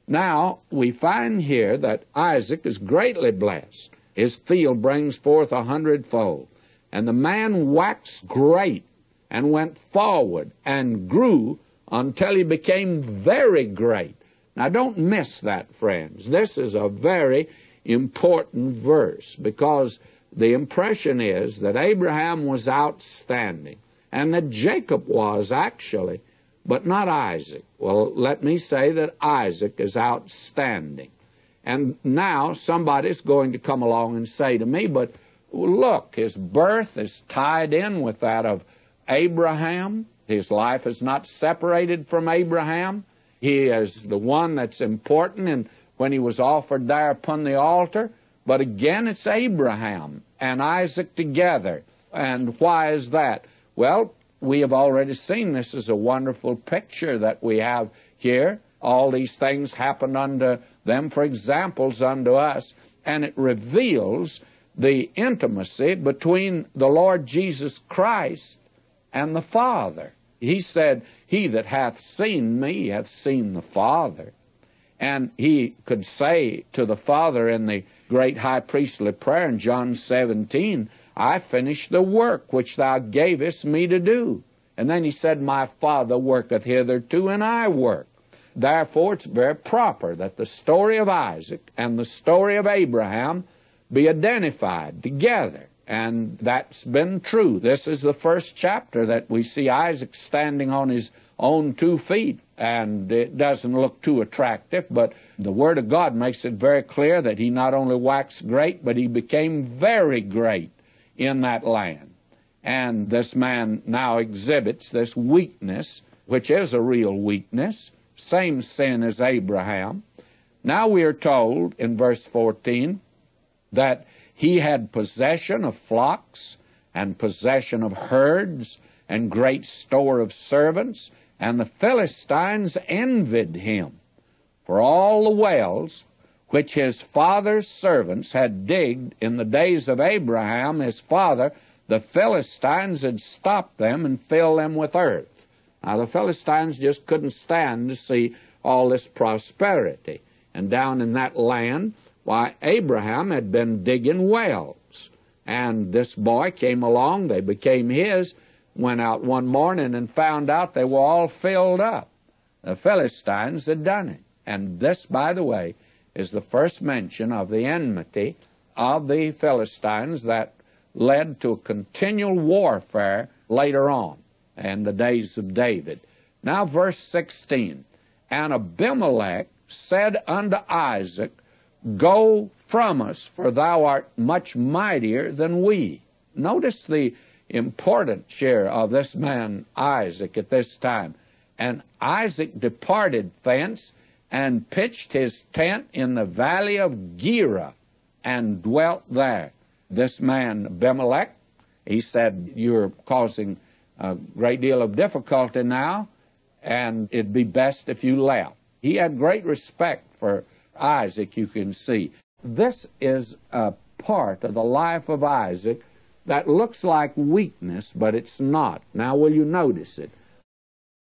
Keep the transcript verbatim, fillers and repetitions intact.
Now, we find here that Isaac is greatly blessed. His field brings forth a hundredfold. And the man waxed great and went forward and grew until he became very great. Now, don't miss that, friends. This is a very important verse, because the impression is that Abraham was outstanding and that Jacob was actually, but not Isaac. Well, let me say that Isaac is outstanding. And now somebody's going to come along and say to me, but look, his birth is tied in with that of Abraham. His life is not separated from Abraham. He is the one that's important, and when he was offered there upon the altar. But again, it's Abraham and Isaac together. And why is that? Well, we have already seen this is a wonderful picture that we have here. All these things happened unto them for examples unto us, and it reveals the intimacy between the Lord Jesus Christ and the Father. He said, "He that hath seen me hath seen the Father." And he could say to the Father in the great high priestly prayer in John seventeen, "I finished the work which thou gavest me to do." And then he said, "My Father worketh hitherto, and I work." Therefore, it's very proper that the story of Isaac and the story of Abraham be identified together. And that's been true. This is the first chapter that we see Isaac standing on his own two feet, and it doesn't look too attractive, but the Word of God makes it very clear that he not only waxed great, but he became very great in that land. And this man now exhibits this weakness, which is a real weakness, same sin as Abraham. Now we are told in verse fourteen that he had possession of flocks and possession of herds and great store of servants, and the Philistines envied him. For all the wells which his father's servants had digged in the days of Abraham his father, the Philistines had stopped them and filled them with earth. Now the Philistines just couldn't stand to see all this prosperity. And down in that land, why, Abraham had been digging wells. And this boy came along, they became his, went out one morning and found out they were all filled up. The Philistines had done it. And this, by the way, is the first mention of the enmity of the Philistines that led to a continual warfare later on in the days of David. Now verse sixteen, "And Abimelech said unto Isaac, Go from us, for thou art much mightier than we." Notice the importance here of this man Isaac at this time. "And Isaac departed thence, and pitched his tent in the valley of Gerar, and dwelt there." This man Abimelech, he said, "You're causing a great deal of difficulty now, and it'd be best if you left." He had great respect for Isaac, you can see. This is a part of the life of Isaac that looks like weakness, but it's not. Now, will you notice it?